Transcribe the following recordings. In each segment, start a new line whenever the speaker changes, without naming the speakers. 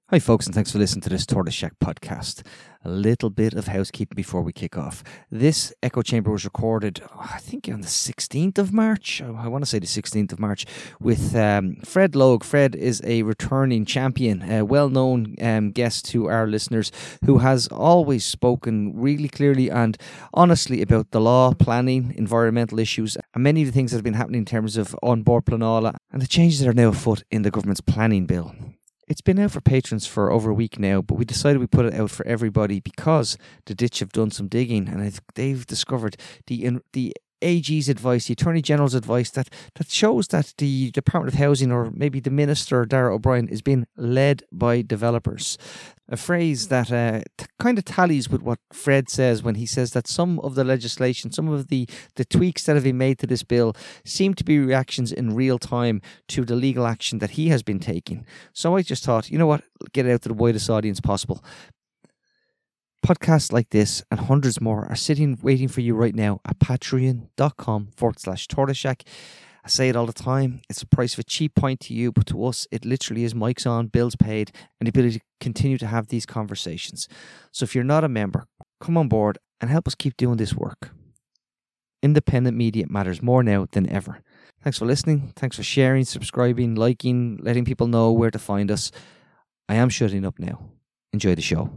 Hi folks, and thanks for listening to this Tortoise Shack podcast. A little bit of housekeeping before we kick off. This echo chamber was recorded, I think on the 16th of March. I want to say the 16th of March with Fred Logue. Fred is a returning champion, a well-known guest to our listeners who has always spoken really clearly and honestly about the law, planning, environmental issues, and many of the things that have been happening in terms of on-board Pleanála and the changes that are now afoot in the government's planning bill. It's been out for patrons for over a week now, but we decided we'd put it out for everybody because the Ditch have done some digging and they've discovered the AG's advice, the Attorney General's advice that shows that the Department of Housing, or maybe the Minister, Darragh O'Brien, is being led by developers. A phrase that kind of tallies with what Fred says when he says that some of the legislation, some of the tweaks that have been made to this bill seem to be reactions in real time to the legal action that he has been taking. So I just thought, you know what, get it out to the widest audience possible. Podcasts like this and hundreds more are sitting waiting for you right now at patreon.com/Tortoise Shack. I say it all the time, it's the price of a cheap pint to you, but to us it literally is mics on, bills paid, and the ability to continue to have these conversations. So if you're not a member, come on board and help us keep doing this work. Independent media matters more now than ever. Thanks for listening, thanks for sharing, subscribing, liking, letting people know where to find us. I am shutting up now. Enjoy the show.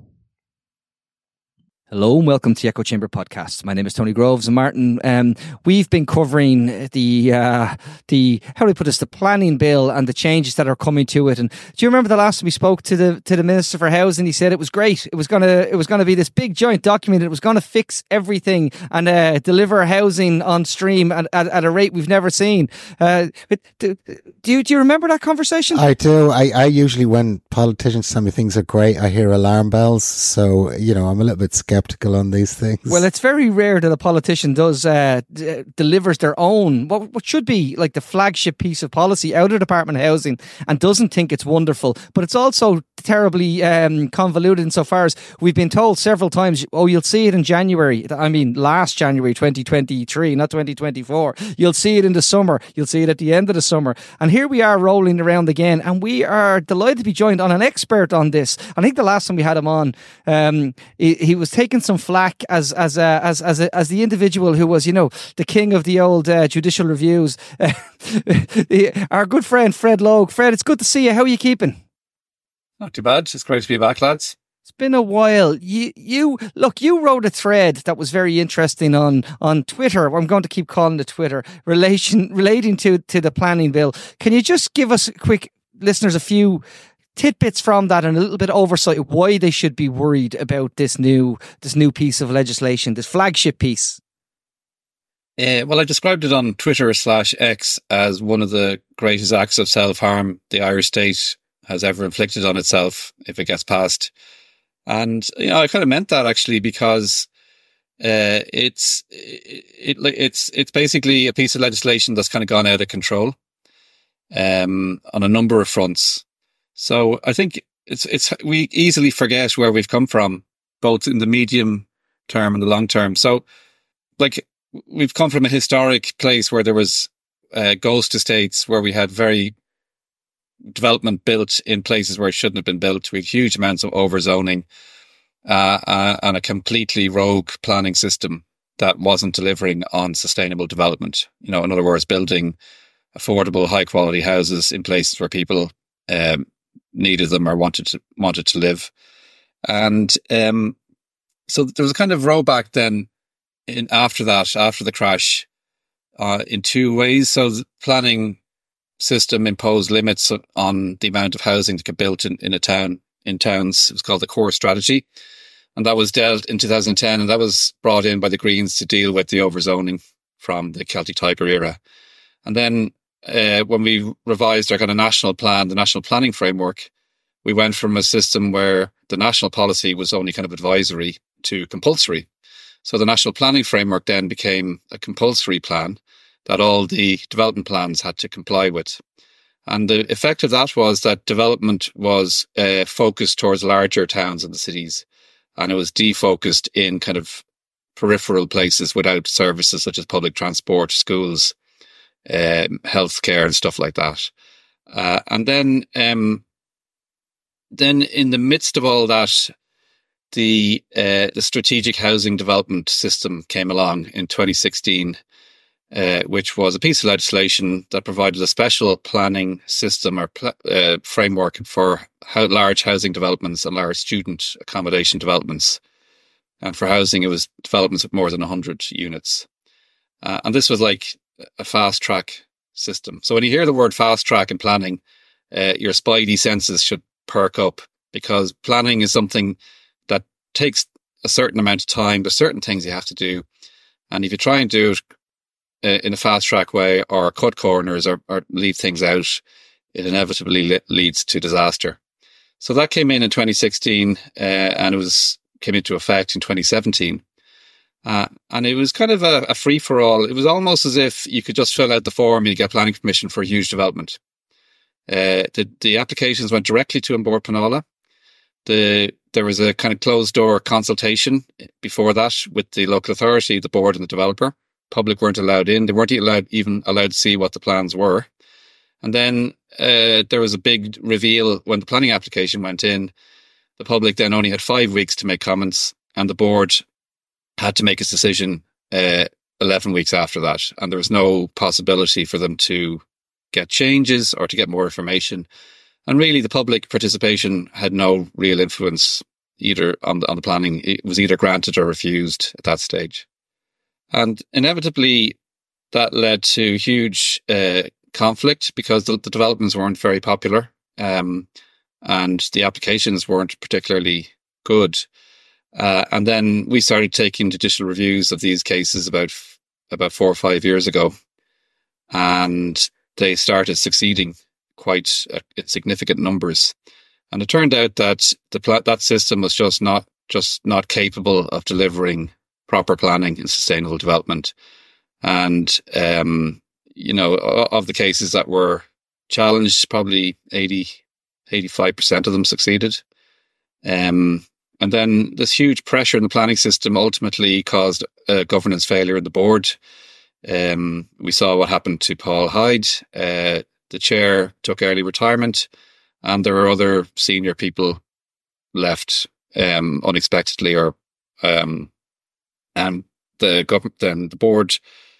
Hello and welcome to the Echo Chamber podcast. My name is Tony Groves and Martin. We've been covering the how do we put this, the planning bill and the changes that are coming to it. And do you remember the last time we spoke to the Minister for Housing? He said it was great. It was gonna be this big giant document. It was gonna fix everything and deliver housing on stream at a rate we've never seen. Do you remember that conversation?
I do. I usually, when politicians tell me things are great, I hear alarm bells. So I'm a little bit skeptical on these things.
Well, it's very rare that a politician delivers their own, what should be like the flagship piece of policy out of Department of Housing and doesn't think it's wonderful. But it's also terribly convoluted insofar as we've been told several times, you'll see it in January. I mean, last January 2023, not 2024. You'll see it in the summer. You'll see it at the end of the summer. And here we are rolling around again. And we are delighted to be joined on an expert on this. I think the last time we had him on, he was taking some flack as the individual who was, the king of the old judicial reviews. Our good friend Fred Logue. Fred, it's good to see you. How are you keeping?
Not too bad. It's great to be back, lads.
It's been a while. You wrote a thread that was very interesting on Twitter. I'm going to keep calling it Twitter, relating to the planning bill. Can you just give us listeners a few tidbits from that and a little bit of oversight of why they should be worried about this new piece of legislation, this flagship piece?
Well, I described it on Twitter/X as one of the greatest acts of self-harm the Irish state has ever inflicted on itself if it gets passed. And I kind of meant that actually because it's basically a piece of legislation that's kind of gone out of control on a number of fronts. So I think we easily forget where we've come from, both in the medium term and the long term. So, we've come from a historic place where there was ghost estates, where we had very development built in places where it shouldn't have been built. We had huge amounts of overzoning and a completely rogue planning system that wasn't delivering on sustainable development. In other words, building affordable, high quality houses in places where people needed them or wanted to live. And so there was a kind of rollback then after the crash in two ways. So the planning system imposed limits on the amount of housing that could be built in towns. It was called the Core Strategy. And that was dealt in 2010, and that was brought in by the Greens to deal with the overzoning from the Celtic Tiger era. And then when we revised our kind of national plan, the national planning framework, we went from a system where the national policy was only kind of advisory to compulsory. So the national planning framework then became a compulsory plan that all the development plans had to comply with. And the effect of that was that development was focused towards larger towns and the cities, and it was defocused in kind of peripheral places without services such as public transport, schools, healthcare and stuff like that. And then then in the midst of all that, the Strategic Housing Development System came along in 2016, which was a piece of legislation that provided a special planning system or framework for large housing developments and large student accommodation developments. And for housing, it was developments of more than 100 units. And this was like a fast track system. So when you hear the word fast track in planning, your spidey senses should perk up, because planning is something that takes a certain amount of time. There's certain things you have to do. And if you try and do it in a fast track way, or cut corners, or leave things out, it inevitably leads to disaster. So that came in 2016, and it came into effect in 2017. And it was kind of a free-for-all. It was almost as if you could just fill out the form and you get planning permission for a huge development. The applications went directly to An Bord Pleanála. There was a kind of closed-door consultation before that with the local authority, the board and the developer. Public weren't allowed in. They weren't even allowed to see what the plans were. And then there was a big reveal when the planning application went in. The public then only had 5 weeks to make comments, and the board had to make its decision 11 weeks after that. And there was no possibility for them to get changes or to get more information. And really, the public participation had no real influence either on the planning. It was either granted or refused at that stage. And inevitably, that led to huge conflict, because the developments weren't very popular, and the applications weren't particularly good. And then we started taking judicial reviews of these cases about 4 or 5 years ago, and they started succeeding quite in significant numbers. And it turned out that that system was just not capable of delivering proper planning and sustainable development. And of the cases that were challenged, probably 85% of them succeeded. And then this huge pressure in the planning system ultimately caused a governance failure in the board. We saw what happened to Paul Hyde. The chair took early retirement, and there were other senior people left unexpectedly, and the board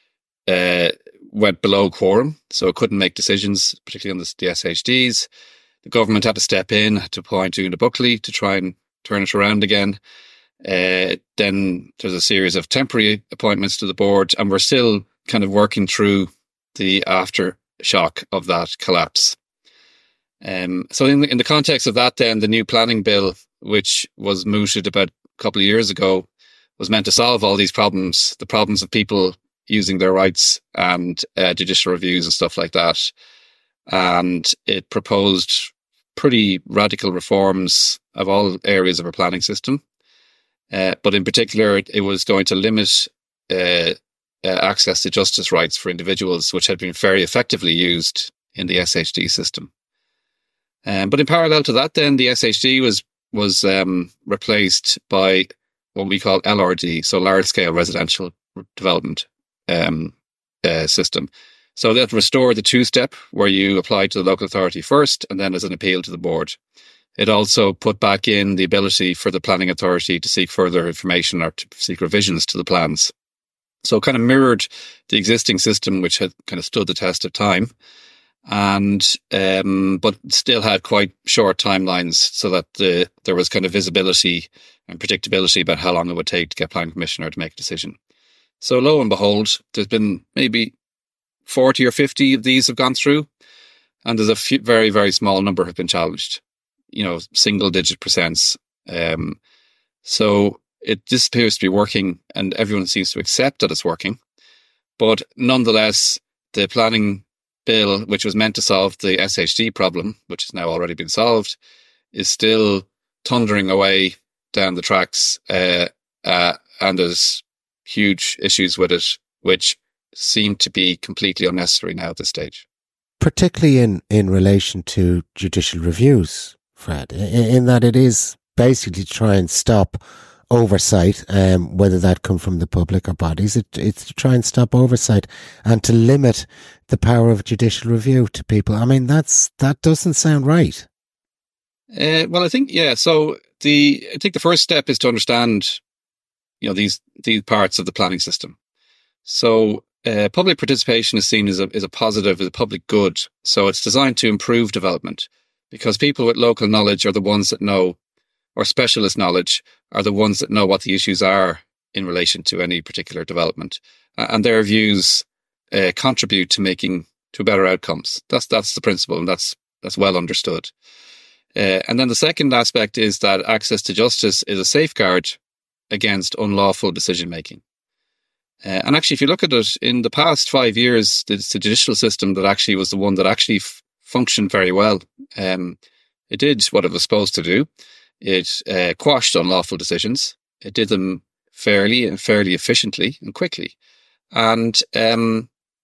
went below quorum, so it couldn't make decisions, particularly on the SHDs. The government had to step in, had to appoint Una Buckley to try and turn it around again. Then there's a series of temporary appointments to the board, and we're still kind of working through the aftershock of that collapse. So in the context of that, then the new planning bill, which was mooted about a couple of years ago, was meant to solve all these problems, the problems of people using their rights and judicial reviews and stuff like that. And it proposed pretty radical reforms of all areas of our planning system. But in particular, it was going to limit access to justice rights for individuals, which had been very effectively used in the SHD system. But in parallel to that, then the SHD was replaced by what we call LRD, so large scale residential development system. So that restored the two-step where you apply to the local authority first and then as an appeal to the board. It also put back in the ability for the planning authority to seek further information or to seek revisions to the plans. So it kind of mirrored the existing system, which had kind of stood the test of time, and but still had quite short timelines, so that there was kind of visibility and predictability about how long it would take to get planning permission or to make a decision. So lo and behold, there's been maybe 40 or 50 of these have gone through, and there's a few, very, very small number have been challenged, single digit percents. So it just appears to be working, and everyone seems to accept that it's working. But nonetheless, the planning bill, which was meant to solve the SHD problem, which has now already been solved, is still thundering away down the tracks, and there's huge issues with it, which seem to be completely unnecessary now at this stage.
Particularly in relation to judicial reviews, Fred, in that it is basically to try and stop oversight, whether that come from the public or bodies. It's to try and stop oversight and to limit the power of judicial review to people. I mean, that doesn't sound right.
Well, I think, yeah. So I think the first step is to understand, these parts of the planning system. So public participation is seen as a positive, as a public good. So it's designed to improve development, because people with local knowledge are the ones that know, or specialist knowledge are the ones that know what the issues are in relation to any particular development, and their views contribute to better outcomes. That's the principle, and that's well understood. And then the second aspect is that access to justice is a safeguard against unlawful decision making. And actually, if you look at it, in the past 5 years, it's the judicial system that actually was the one that actually functioned very well. It did what it was supposed to do. It quashed unlawful decisions. It did them fairly and fairly efficiently and quickly. And from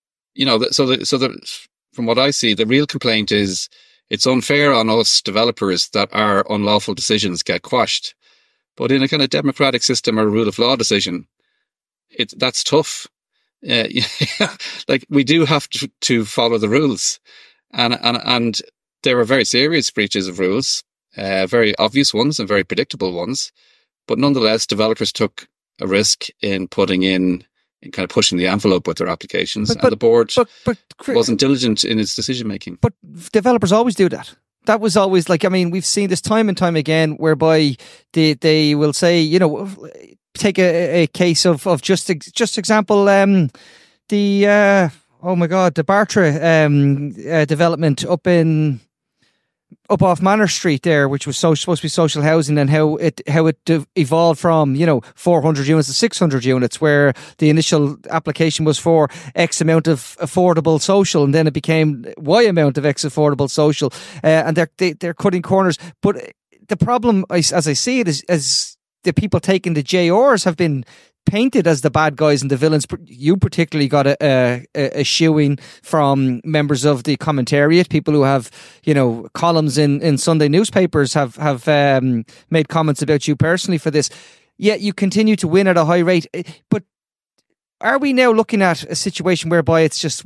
what I see, the real complaint is it's unfair on us developers that our unlawful decisions get quashed. But in a kind of democratic system or rule of law decision, that's tough. Like, we do have to follow the rules, and there are very serious breaches of rules, very obvious ones and very predictable ones. But nonetheless, developers took a risk in putting in kind of pushing the envelope with their applications, and the board wasn't diligent in its decision making.
But developers always do that. That was always we've seen this time and time again, whereby they will say, take a case of just example, the Bartra development up off Manor Street there, which was supposed to be social housing, and how it evolved from 400 units to 600 units, where the initial application was for X amount of affordable social, and then it became Y amount of X affordable social, and they're cutting corners. But the problem, as I see it, is the people taking the JRs have been painted as the bad guys and the villains. You particularly got a shoo-in from members of the commentariat, people who have, columns in Sunday newspapers have made comments about you personally for this. Yet you continue to win at a high rate. But are we now looking at a situation whereby it's just,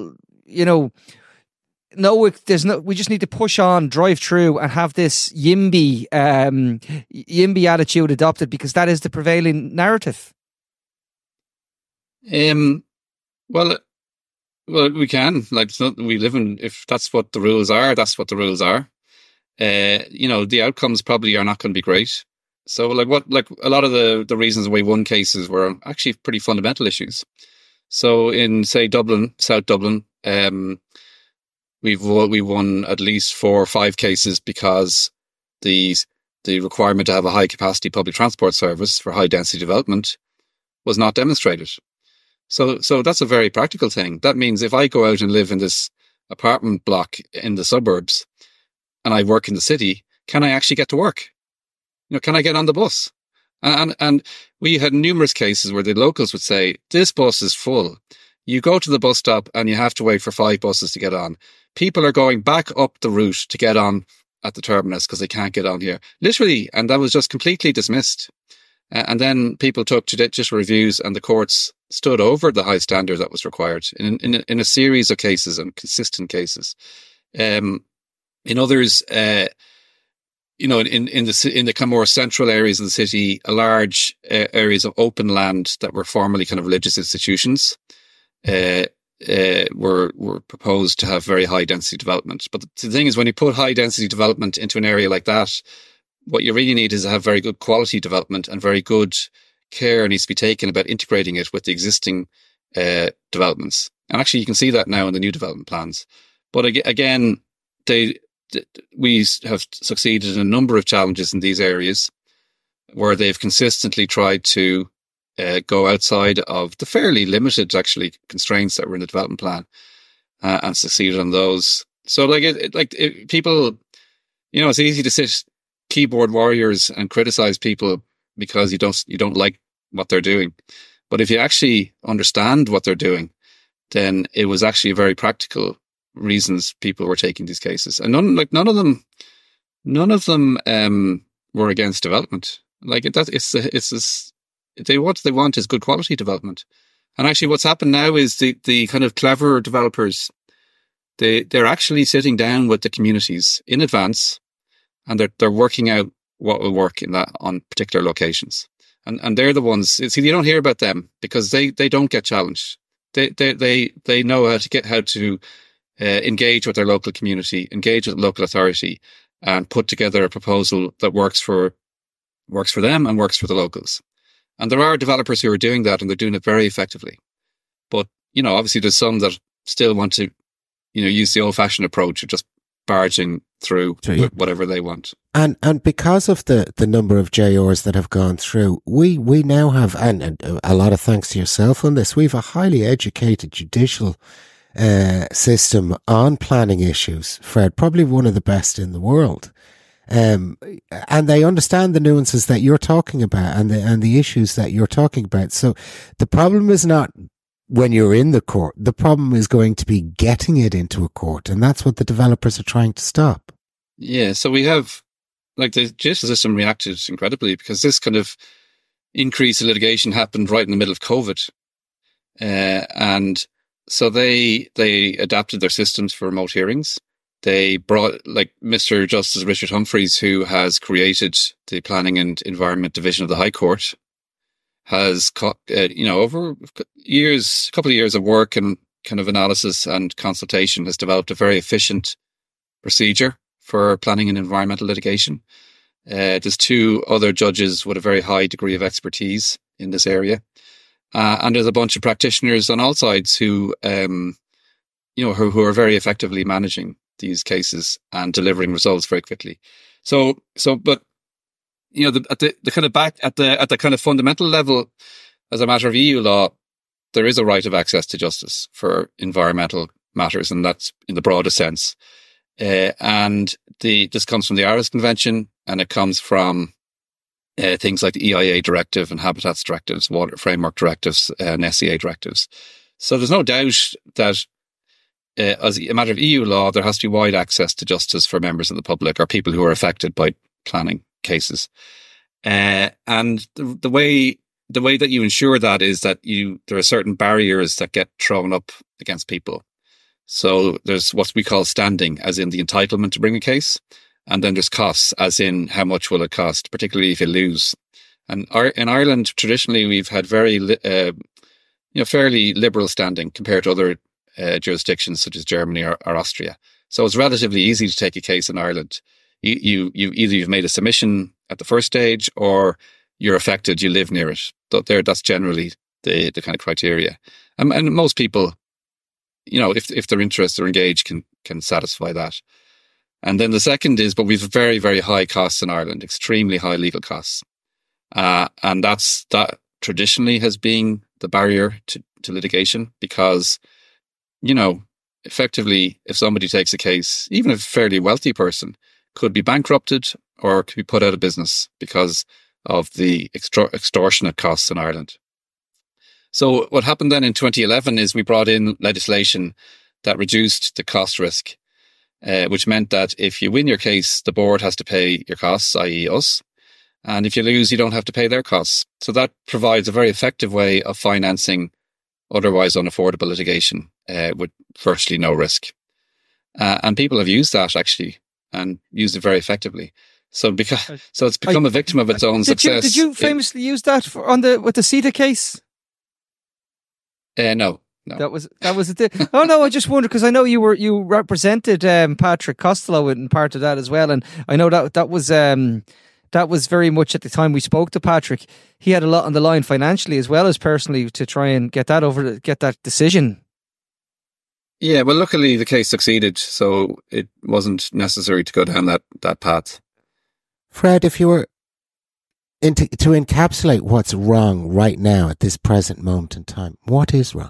we just need to push on, drive through, and have this YIMBY attitude adopted, because that is the prevailing narrative?
Well, we can, we live in, if that's what the rules are, that's what the rules are. The outcomes probably are not going to be great. So a lot of the reasons we won cases were actually pretty fundamental issues. So in, say, Dublin, South Dublin, we won at least 4 or 5 cases because the requirement to have a high capacity public transport service for high density development was not demonstrated. So that's a very practical thing. That means if I go out and live in this apartment block in the suburbs and I work in the city, can I actually get to work? Can I get on the bus? And we had numerous cases where the locals would say, this bus is full. You go to the bus stop and you have to wait for 5 buses to get on. People are going back up the route to get on at the terminus because they can't get on here. Literally. And that was just completely dismissed. And then people took judicial reviews, and the courts stood over the high standard that was required in a series of cases, and consistent cases. In others, in the kind of more central areas of the city, large areas of open land that were formerly kind of religious institutions were proposed to have very high density development. But the thing is, when you put high density development into an area like that, what you really need is to have very good quality development, and very good care needs to be taken about integrating it with the existing developments. And actually, you can see that now in the new development plans. But again, we have succeeded in a number of challenges in these areas where they've consistently tried to go outside of the fairly limited, actually, constraints that were in the development plan, and succeeded on those. So, people, it's easy to sit keyboard warriors and criticize people because you don't like what they're doing. But if you actually understand what they're doing, then it was actually very practical reasons people were taking these cases, and none of them were against development. What they want is good quality development. And actually, what's happened now is the kind of clever developers, they're actually sitting down with the communities in advance and they're working out what will work on particular locations. And they're the ones. See, you don't hear about them because they don't get challenged. They know how to engage with their local community, engage with the local authority, and put together a proposal that works for them and works for the locals. And there are developers who are doing that, and they're doing it very effectively. But obviously, there's some that still want to, use the old-fashioned approach of just barging through whatever they want.
And because of the number of JRs that have gone through, we now have, and a lot of thanks to yourself on this, we have a highly educated judicial system on planning issues, Fred, probably one of the best in the world. And they understand the nuances that you're talking about and the issues that you're talking about. So the problem is not when you're in the court. The problem is going to be getting it into a court, and that's what the developers are trying to stop.
Yeah, so we have, the judicial system reacted incredibly because this kind of increase in litigation happened right in the middle of COVID. And so they adapted their systems for remote hearings. They brought, Mr. Justice Richard Humphreys, who has created the Planning and Environment Division of the High Court, has, over a couple of years of work and kind of analysis and consultation, has developed a very efficient procedure for planning and environmental litigation. There's 2 other judges with a very high degree of expertise in this area. And there's a bunch of practitioners on all sides who are very effectively managing these cases and delivering results very quickly. But at the kind of fundamental level, as a matter of EU law, there is a right of access to justice for environmental matters, and that's in the broadest sense. And this comes from the Aarhus Convention, and it comes from things like the EIA directive and habitats directives, water framework directives, and SCA directives. So there's no doubt that as a matter of EU law, there has to be wide access to justice for members of the public or people who are affected by planning cases. And the way that you ensure that is that there are certain barriers that get thrown up against people. So there's what we call standing, as in the entitlement to bring a case. And then there's costs, as in how much will it cost, particularly if you lose. And in Ireland, traditionally, we've had very, fairly liberal standing compared to other jurisdictions such as Germany or Austria. So it's relatively easy to take a case in Ireland. You've made a submission at the first stage, or you're affected, you live near it. That's generally the kind of criteria. And most people, if they're interested or engaged, can satisfy that. And then the second is, but we've very, very high costs in Ireland, extremely high legal costs. And that traditionally has been the barrier to litigation because, effectively, if somebody takes a case, even a fairly wealthy person could be bankrupted or could be put out of business because of the extortionate costs in Ireland. So what happened then in 2011 is we brought in legislation that reduced the cost risk, which meant that if you win your case, the board has to pay your costs, i.e. us. And if you lose, you don't have to pay their costs. So that provides a very effective way of financing otherwise unaffordable litigation with virtually no risk. And people have used that actually and used it very effectively. So it's become a victim of its own success.
Did you famously use that with the CETA case?
No.
That was it. Oh no, I just wondered because I know you represented Patrick Costello in part of that as well, and I know that was very much at the time we spoke to Patrick. He had a lot on the line financially as well as personally to try and get that decision.
Yeah, well, luckily the case succeeded, so it wasn't necessary to go down that path.
Fred, if you were to encapsulate what's wrong right now at this present moment in time, what is wrong?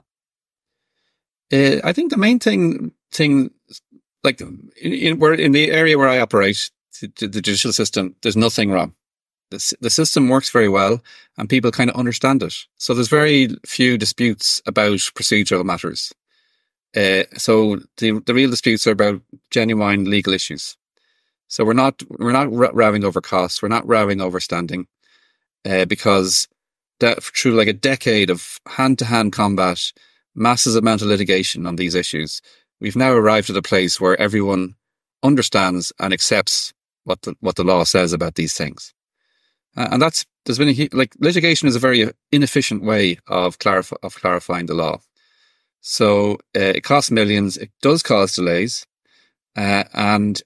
I think the main thing, like in the area where I operate, the judicial system, there's nothing wrong. The system works very well and people kind of understand it. So there's very few disputes about procedural matters. So the real disputes are about genuine legal issues. So we're not rowing over costs. We're not rowing over standing, because that through like a decade of hand-to-hand combat, massive amount of litigation on these issues, we've now arrived at a place where everyone understands and accepts what the law says about these things. And there's been litigation is a very inefficient way of clarifying the law. So it costs millions. It does cause delays, and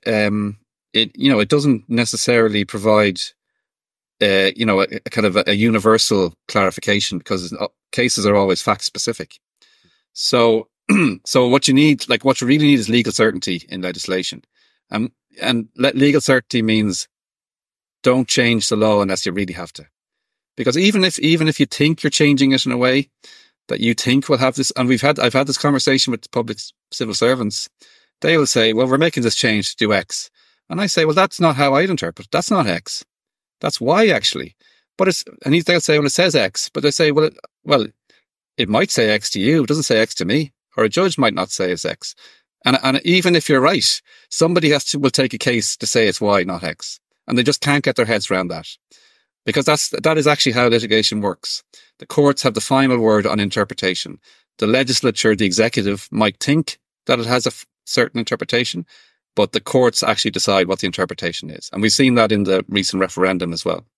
it doesn't necessarily provide a kind of a universal clarification, because cases are always fact specific. So what you really need is legal certainty in legislation, and legal certainty means don't change the law unless you really have to, because even if you think you're changing it in a way that you think will have this, and I've had this conversation with public civil servants, they will say, well, we're making this change to do X, and I say, well, that's not how I'd interpret it. That's not X. That's Y, actually. But they'll say, well, it says X. But they say, well, it might say X to you. It doesn't say X to me. Or a judge might not say it's X. And even if you're right, somebody will take a case to say it's Y, not X. And they just can't get their heads around that. Because that is actually how litigation works. The courts have the final word on interpretation. The legislature, the executive, might think that it has a certain interpretation, but the courts actually decide what the interpretation is. And we've seen that in the recent referendum as well.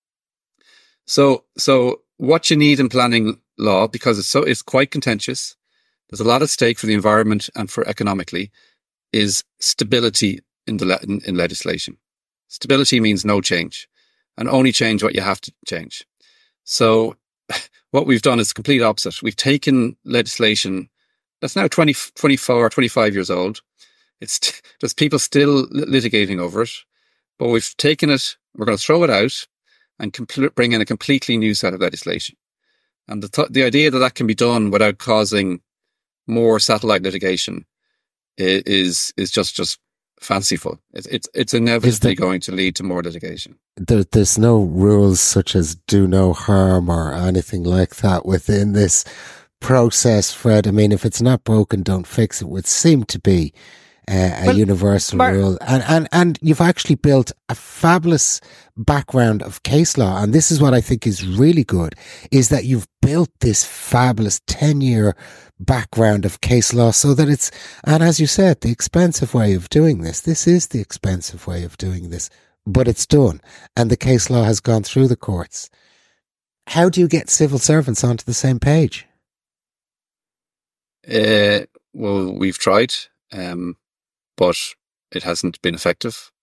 So what you need in planning law, because it's quite contentious, there's a lot at stake for the environment and for economically, is stability in legislation. Stability means no change, and only change what you have to change. So what we've done is the complete opposite. We've taken legislation that's now 24, 25 years old. There's people still litigating over it, but we've taken it, we're going to throw it out and bring in a completely new set of legislation. And the idea that can be done without causing more satellite litigation is just fanciful. It's inevitably going to lead to more litigation.
There's no rules such as do no harm or anything like that within this process, Fred. I mean, if it's not broken, don't fix it would seem to be a universal rule. And you've actually built a fabulous background of case law. And this is what I think is really good, is that you've built this fabulous 10-year background of case law so that it's, and as you said, the expensive way of doing this. This is the expensive way of doing this, but it's done. And the case law has gone through the courts. How do you get civil servants onto the same page?
Well, we've tried. But it hasn't been effective.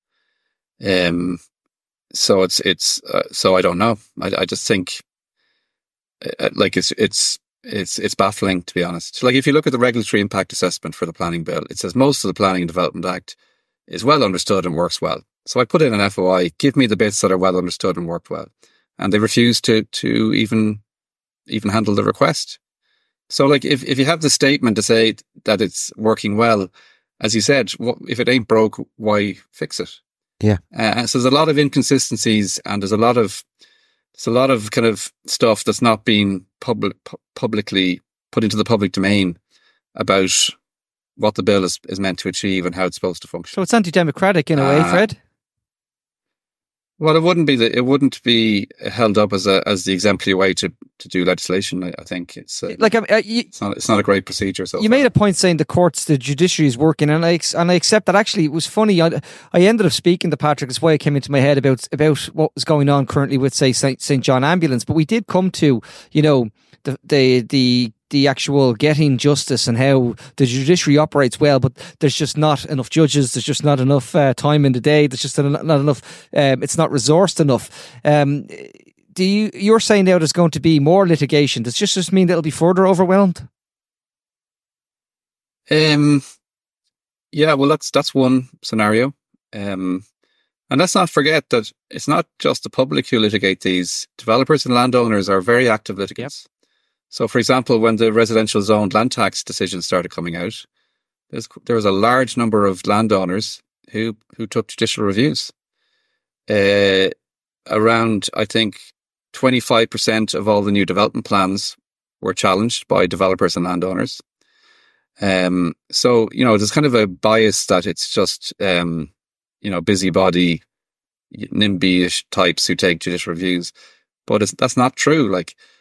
So so I don't know. I just think, it's baffling, to be honest. So if you look at the regulatory impact assessment for the planning bill, it says most of the Planning and Development Act is well understood and works well. So I put in an FOI, give me the bits that are well understood and worked well. And they refuse to even handle the request. So if you have the statement to say that it's working well, as you said, if it ain't broke, why fix it?
Yeah.
So there's a lot of inconsistencies, and there's a lot of kind of stuff that's not being publicly put into the public domain about what the bill is meant to achieve and how it's supposed to function.
So it's anti-democratic in a way, Fred?
Well, it wouldn't be held up as the exemplary way to do legislation. I think it's it's not a great procedure. So
you made a point saying the judiciary is working, and I accept that. Actually, it was funny. I ended up speaking to Patrick. That's why it came into my head about what was going on currently with, say, St. John Ambulance. But we did come to, the actual getting justice and how the judiciary operates well, but there's just not enough judges. There's just not enough time in the day. There's just not enough. It's not resourced enough. You're saying now there's going to be more litigation. Does just mean that it'll be further overwhelmed?
Yeah, well, that's one scenario. And let's not forget that it's not just the public who litigate these. Developers and landowners are very active litigants. Yep. So, for example, when the residential zoned land tax decisions started coming out, there was a large number of landowners who took judicial reviews. Around, I think, 25% of all the new development plans were challenged by developers and landowners. So, there's kind of a bias that it's just, busybody, NIMBY-ish types who take judicial reviews. But that's not true.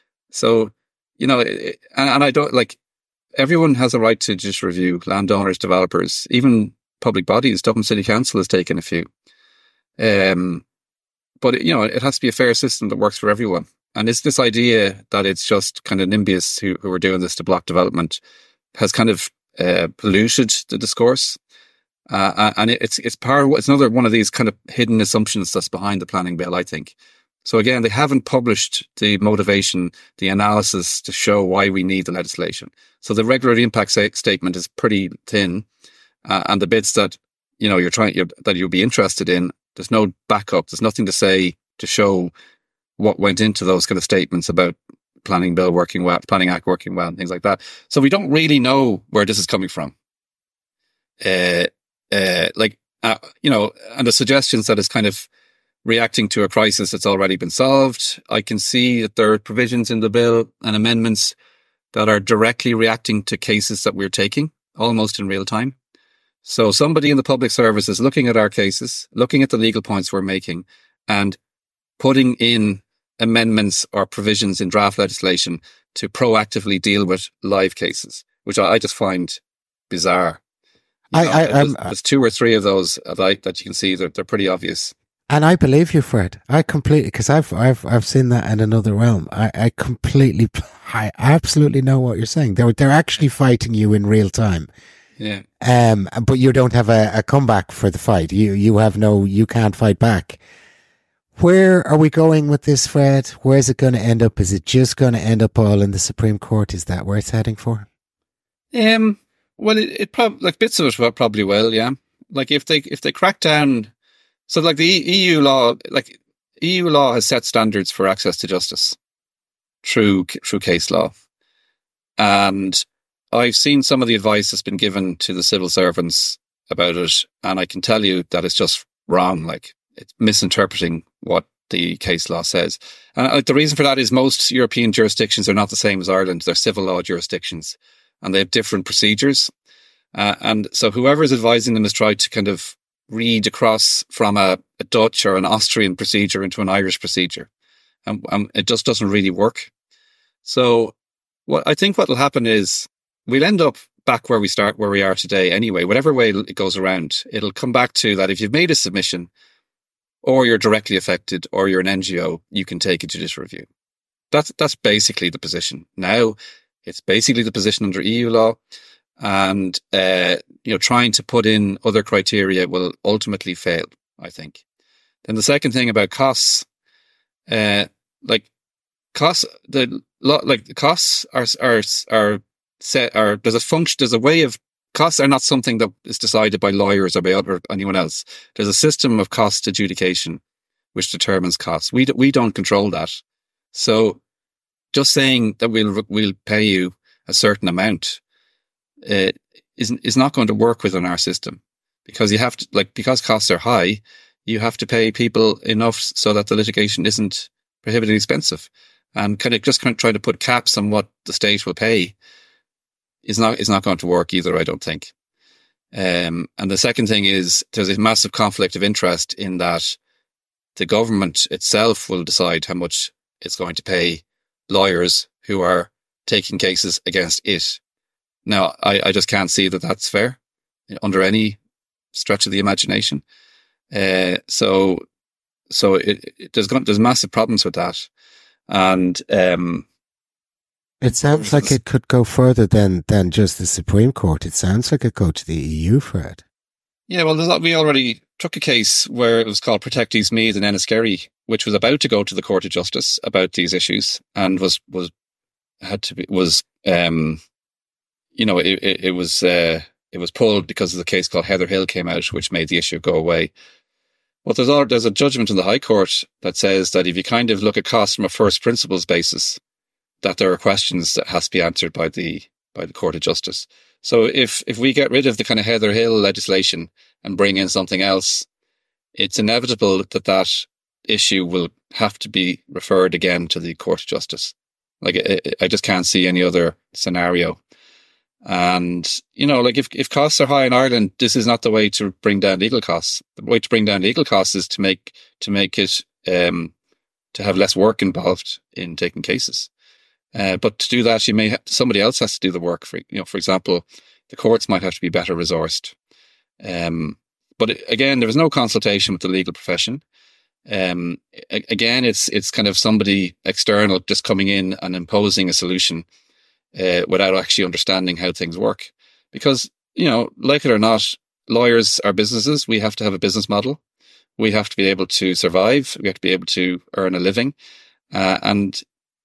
And I don't everyone has a right to judicial review, landowners, developers, even public bodies. Dublin City Council has taken a few. But it has to be a fair system that works for everyone. And it's this idea that it's just kind of NIMBYs who are doing this to block development has kind of polluted the discourse. And it's another one of these kind of hidden assumptions that's behind the planning bill, I think. So again, they haven't published the motivation, the analysis to show why we need the legislation. So the regulatory impact statement is pretty thin, and the bits that that you'll be interested in, there's no backup. There's nothing to say to show what went into those kind of statements about Planning Bill working well, Planning Act working well, and things like that. So we don't really know where this is coming from. And the suggestions that it's kind of reacting to a crisis that's already been solved. I can see that there are provisions in the bill and amendments that are directly reacting to cases that we're taking almost in real time. So somebody in the public service is looking at our cases, looking at the legal points we're making, and putting in amendments or provisions in draft legislation to proactively deal with live cases, which I just find bizarre. There's two or three of those that you can see that they're pretty obvious.
And I believe you, Fred. I completely, because I've seen that in another realm. I absolutely know what you're saying. They're actually fighting you in real time.
Yeah.
But you don't have a comeback for the fight. You can't fight back. Where are we going with this, Fred? Where is it going to end up? Is it just going to end up all in the Supreme Court? Is that where it's heading for?
Well, it probably, like, bits of it probably will, yeah. Like if they crack down, so like the EU law has set standards for access to justice through case law, and I've seen some of the advice that's been given to the civil servants about it, and I can tell you that it's just wrong. Like, it's misinterpreting what the case law says. And the reason for that is most European jurisdictions are not the same as Ireland. They're civil law jurisdictions, and they have different procedures. And so whoever is advising them has tried to kind of read across from a Dutch or an Austrian procedure into an Irish procedure. And it just doesn't really work. So I think what will happen is we'll end up back where we are today anyway. Whatever way it goes around, it'll come back to that if you've made a submission or you're directly affected or you're an NGO, you can take a judicial review. That's basically the position. Now, it's basically the position under EU law. And, trying to put in other criteria will ultimately fail, I think. Then the second thing about costs, costs are set, or there's a function, there's a way of, costs are not something that is decided by lawyers or by anyone else. There's a system of cost adjudication which determines costs. We don't control that. So just saying that we'll pay you a certain amount is not going to work within our system, because you have to, because costs are high, you have to pay people enough so that the litigation isn't prohibitively expensive, and kind of trying to put caps on what the state will pay is not going to work either, I don't think. And the second thing is there's a massive conflict of interest in that the government itself will decide how much it's going to pay lawyers who are taking cases against it. Now, I just can't see that that's fair under any stretch of the imagination. So there's massive problems with that. And
it sounds like it could go further than just the Supreme Court. It sounds like it could go to the EU, Fred.
Yeah, well, we already took a case where it was called Protect Eastmeath and Enniskerry, which was about to go to the Court of Justice about these issues, and it was pulled because of the case called Heather Hill came out, which made the issue go away. Well, there's a judgment in the High Court that says that if you kind of look at costs from a first principles basis, that there are questions that has to be answered by the Court of Justice. So if we get rid of the kind of Heather Hill legislation and bring in something else, it's inevitable that issue will have to be referred again to the Court of Justice. I just can't see any other scenario. And, if costs are high in Ireland, this is not the way to bring down legal costs. The way to bring down legal costs is to make it, to have less work involved in taking cases. But to do that, somebody else has to do the work. For example, the courts might have to be better resourced. but again, there was no consultation with the legal profession. Again, it's kind of somebody external just coming in and imposing a solution without actually understanding how things work. Because, like it or not, lawyers are businesses. We have to have a business model. We have to be able to survive. We have to be able to earn a living. And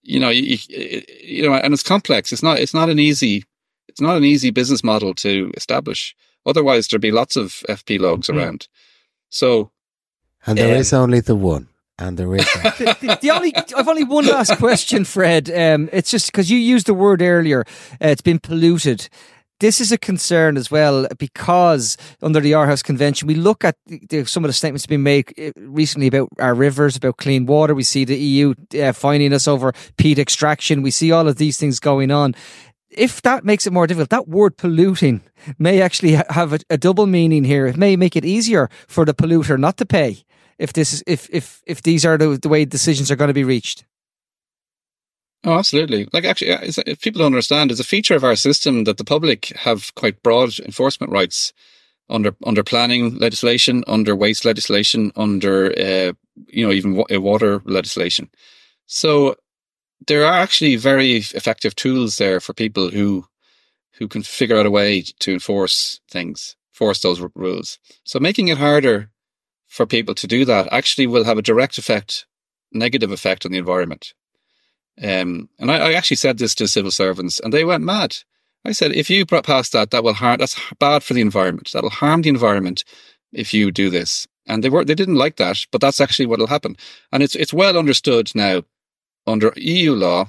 it's complex. It's not an easy business model to establish. Otherwise, there'd be lots of FP logs around. So,
and there is only the one. And there is.
I've only one last question, Fred. It's just because you used the word earlier. It's been polluted. This is a concern as well, because under the Aarhus Convention, we look at some of the statements being made recently about our rivers, about clean water. We see the EU fining us over peat extraction. We see all of these things going on. If that makes it more difficult, that word polluting may actually have a double meaning here. It may make it easier for the polluter not to pay if these are the way decisions are going to be reached.
Oh, absolutely. Like, actually, if people don't understand, it's a feature of our system that the public have quite broad enforcement rights under planning legislation, under waste legislation, under even water legislation. So there are actually very effective tools there for people who can figure out a way to enforce those rules. So making it harder for people to do that actually will have a direct negative effect on the environment. And I actually said this to civil servants, and they went mad. I said, if you pass that will harm. That's bad for the environment. That'll harm the environment if you do this. And they didn't like that, but that's actually what will happen. And it's well understood now under EU law,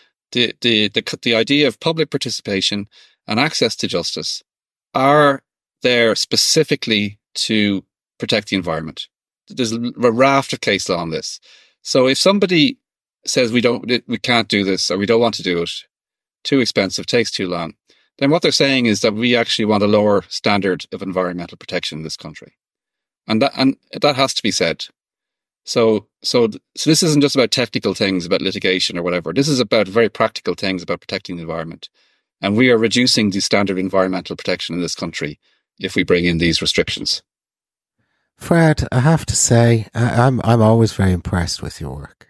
the idea of public participation and access to justice are there specifically to protect the environment. There's a raft of case law on this. So if somebody says we can't do this, or we don't want to do it, too expensive, takes too long, then what they're saying is that we actually want a lower standard of environmental protection in this country, and that has to be said. So this isn't just about technical things, about litigation or whatever. This is about very practical things about protecting the environment, and we are reducing the standard of environmental protection in this country if we bring in these restrictions.
Fred, I have to say, I'm always very impressed with your work.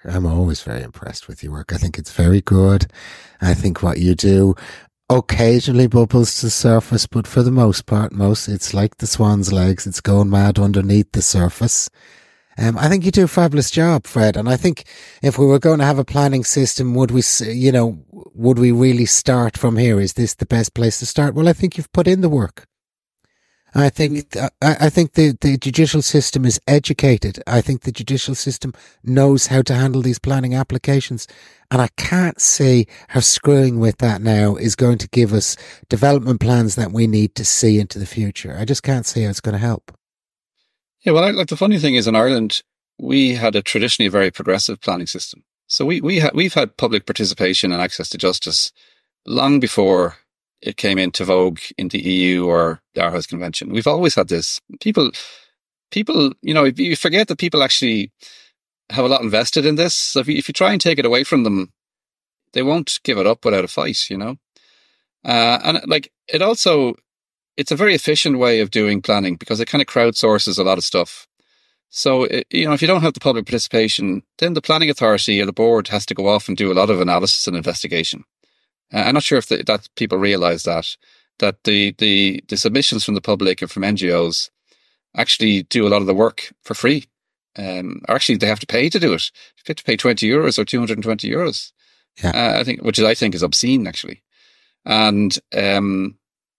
I think it's very good. I think what you do occasionally bubbles to the surface, but for the most part, it's like the swan's legs. It's going mad underneath the surface. I think you do a fabulous job, Fred. And I think if we were going to have a planning system, would we really start from here? Is this the best place to start? Well, I think you've put in the work. I think the judicial system is educated. I think the judicial system knows how to handle these planning applications. And I can't see how screwing with that now is going to give us development plans that we need to see into the future. I just can't see how it's going to help.
Yeah, well, the funny thing is, in Ireland, we had a traditionally very progressive planning system. So we've had public participation and access to justice long before it came into vogue in the EU or the Aarhus Convention. We've always had this. People, you forget that people actually have a lot invested in this. So if you try and take it away from them, they won't give it up without a fight, And it's a very efficient way of doing planning because it kind of crowdsources a lot of stuff. So, if you don't have the public participation, then the planning authority or the board has to go off and do a lot of analysis and investigation. I'm not sure if that people realise that the submissions from the public and from NGOs actually do a lot of the work for free. Or actually, they have to pay to do it. You have to pay €20 or €220.
Yeah.
Which I think is obscene, actually. And and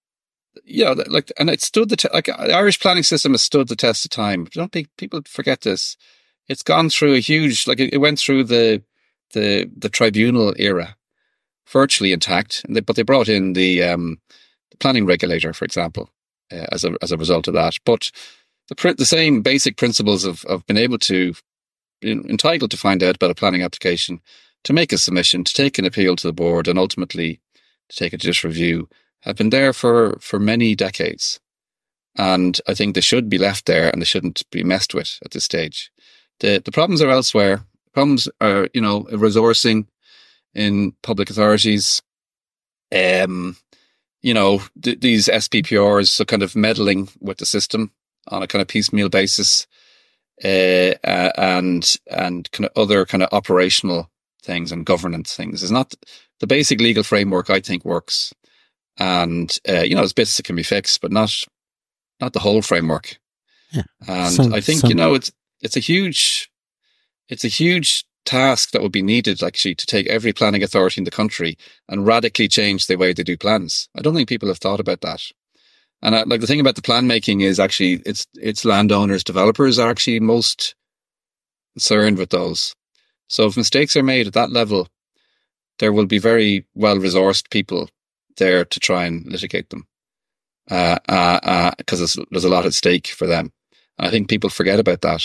it stood the Irish planning system has stood the test of time. Don't think people forget this. It's gone through a huge it went through the tribunal era. Virtually intact, but they brought in the planning regulator, for example, as a result of that. But the same basic principles of being able to entitled to find out about a planning application, to make a submission, to take an appeal to the board, and ultimately to take a judicial review have been there for many decades. And I think they should be left there, and they shouldn't be messed with at this stage. The problems are elsewhere. The problems are resourcing in public authorities, these SPPRs, so kind of meddling with the system, on a kind of piecemeal basis, and kind of other kind of operational things and governance things. It's not the basic legal framework, I think, works, and there's bits that can be fixed, but not the whole framework.
Yeah.
And I think it's a huge task that would be needed, actually, to take every planning authority in the country and radically change the way they do plans. I don't think people have thought about that. And the thing about the plan making is actually it's landowners, developers are actually most concerned with those. So if mistakes are made at that level, there will be very well-resourced people there to try and litigate them, because there's a lot at stake for them. I think people forget about that.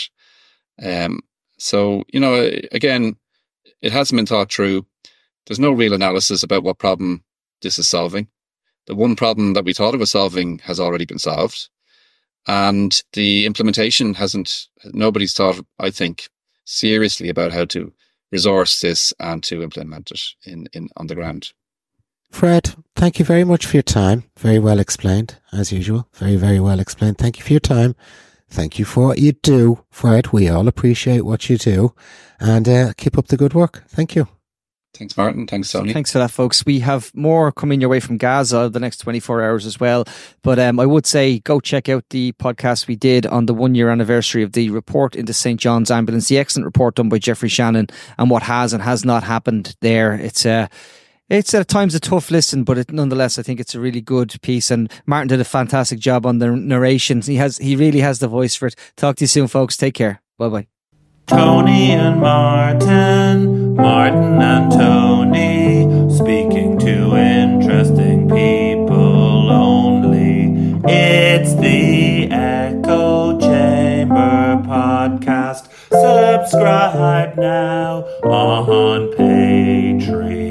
So, again, it hasn't been thought through. There's no real analysis about what problem this is solving. The one problem that we thought it was solving has already been solved. And the implementation nobody's thought, I think, seriously about how to resource this and to implement it on the ground.
Fred, thank you very much for your time. Very well explained, as usual. Very, very well explained. Thank you for your time. Thank you for what you do, Fred. We all appreciate what you do. And keep up the good work. Thank you.
Thanks, Martin. Thanks, Tony.
Thanks for that, folks. We have more coming your way from Gaza the next 24 hours as well. But I would say go check out the podcast we did on the 1 year anniversary of the report into St. John's Ambulance, the excellent report done by Jeffrey Shannon, and what has and has not happened there. It's at times a tough listen, but nonetheless, I think it's a really good piece. And Martin did a fantastic job on the narration. He really has the voice for it. Talk to you soon, folks. Take care. Bye-bye.
Tony and Martin, Martin and Tony, speaking to interesting people only. It's the Echo Chamber Podcast. Subscribe now on Patreon.